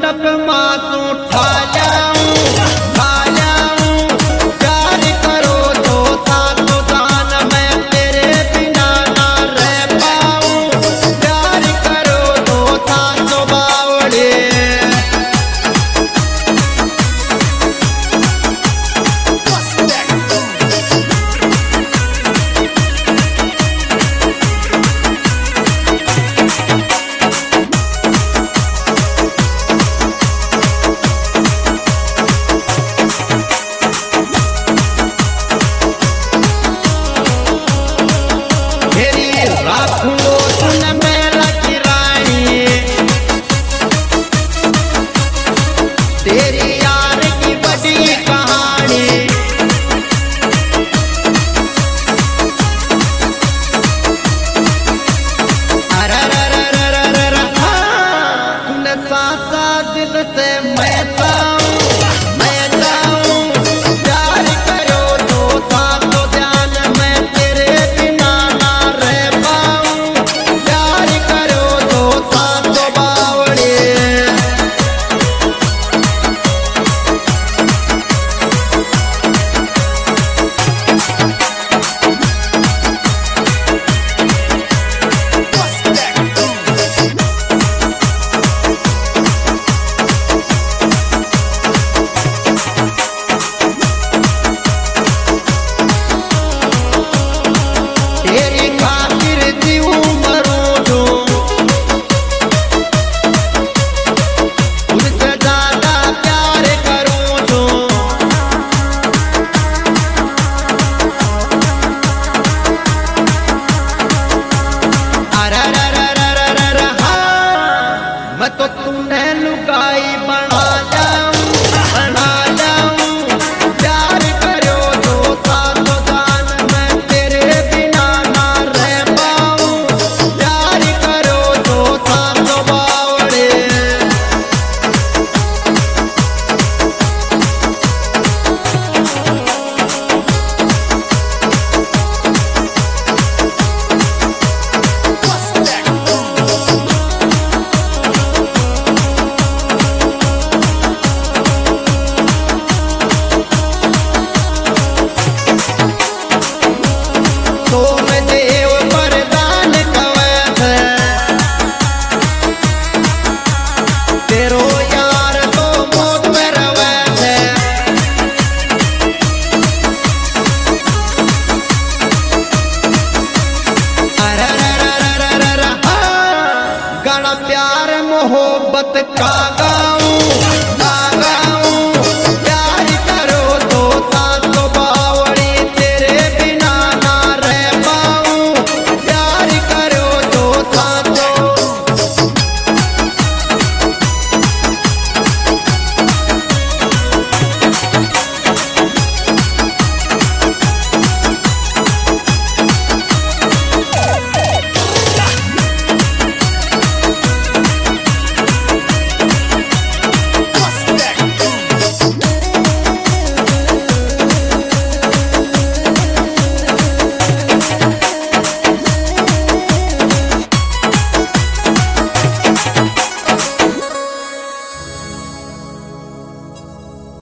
जब मासूं ठा जाऊं प्यार करो तो सातो जान मैं तेरे बिना ना रह पाऊं प्यार करो तो सातो बावड़े तेरी यार की बड़ी कहानी तूने सासा दिल से मैं जाऊं प्यार करो तो सातो ध्यान मैं तेरे बिना ना रह पाऊं प्यार करो तो सातो बावड़े तेरी खातिर जीव मरूं जो तुझसे ज्यादा प्यार करूं जो मैं तो तुम्हें लुगाई बना जाऊं प्यार करो तो सातो जान मैं तेरे बिना ना रह पाऊं प्यार करो तो सातो बावड़े प्यार मोहब्बत का गाऊं